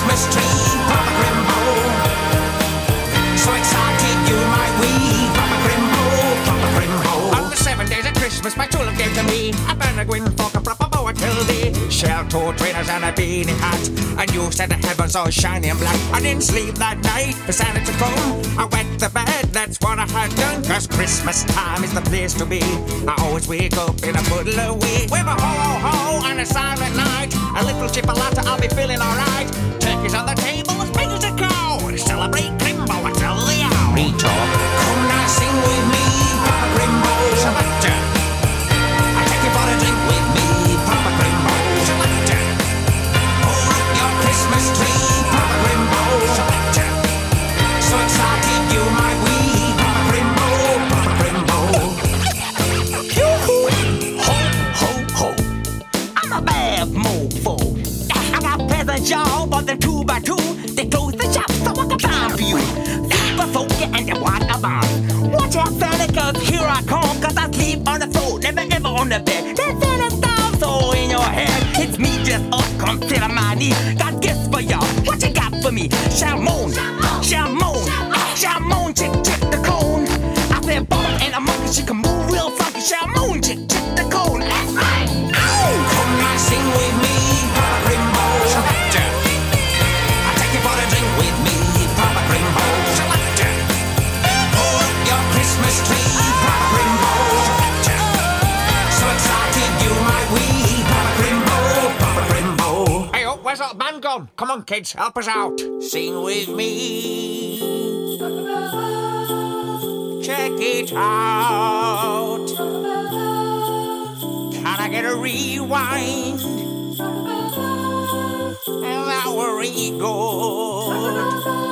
Christmas tree, Papa Grimbo. So excited you might weep, Papa Grimbo, Papa Grimbo. On the 7 days of Christmas, my true love gave to me a penguin fork, a proper boa till thee, shell-toe trainers and a beanie hat, and you said the heavens all shiny and black. I didn't sleep that night for Santa to come. I wet the bed, that's what I had done, 'cause Christmas time is the place to be. I always wake up in a puddle of wheat with a ho-ho-ho and a silent night. A little chipolata, I'll be feeling alright. Turkey's on the table as big as a cow. Celebrate Grimbo, I tell the owl. Retalk. Come now, sing with me, Papa Grimbo. Selector. I take you for a drink with me, Papa Grimbo. Selector. Hold up your Christmas tree, Papa Grimbo. Selector. So excited you might weep, Papa Grimbo, Papa Grimbo. Ho, ho, ho. I'm a bad mofo. I got presents, y'all, but they're 2 by 2. They close the shop, so I got time for you. Super funky and you want a bomb. Watch out, Santa, 'cause here I come. 'Cause I sleep on the floor, never ever on the bed. That Santa stuff's all in your head. It's me just up, come sit on my knee. Got gifts for y'all, what you got for me? Shalmon, Shalmon, Shalmon, chick, chick the cone. I said bump and a monkey, she can move real funky. Shalmon, chick, chick the cone. That's right. Ow! Come now, sing with me, Papa Grimbo. Selector. I take you for a drink with me, Papa Grimbo. Selector. Hold up your Christmas tree, Papa Grimbo. Selector. So excited you might weep, Papa Grimbo, Papa Grimbo. Hey, oh, where's that band gone? Come on, kids, help us out. Sing with me. Check it out. Can I get a rewind? That were really good.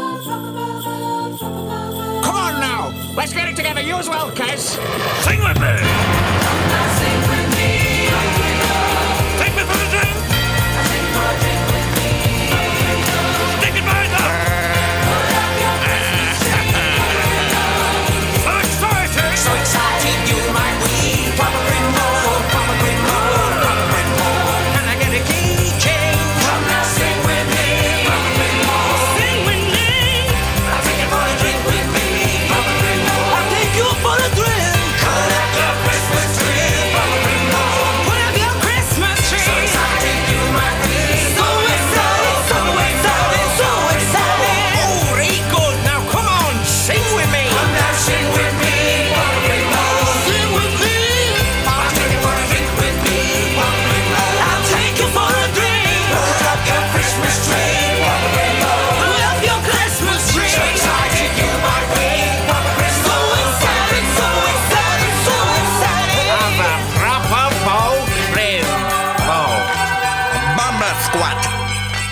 Come on now, let's get it together. You as well, Kes. Sing with me! Sing with me. Take me for a drink! Stick it by the... So excited! So excited you might weep, Papa Grimbo, Papa Grimbo, Papa Grimbo. Can I get a key change? Come now, sing with me, Papa Grimbo. Sing with me. I'll take you for a drink with me, Papa Grimbo. I'll take you for a drink. Cut up your Christmas tree, Papa Grimbo. Put up your Christmas So tree. excited you might weep, So excited, so excited, so excited. Oh, very good. Now come on, sing with me. Come now, sing with me, Papa Grimbo. Sing with me. I'll take you for a drink with me, Papa Grimbo. I'll take you for a drink. Put up your Christmas tree, Papa Grimbo. Put up your Christmas tree. So excited you might weep, Papa Grimbo. So excited, so excited, so excited. Have a proper bow, Grimbo. Bomber squat!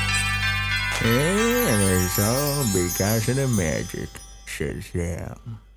And it's all because of the magic, says Sam.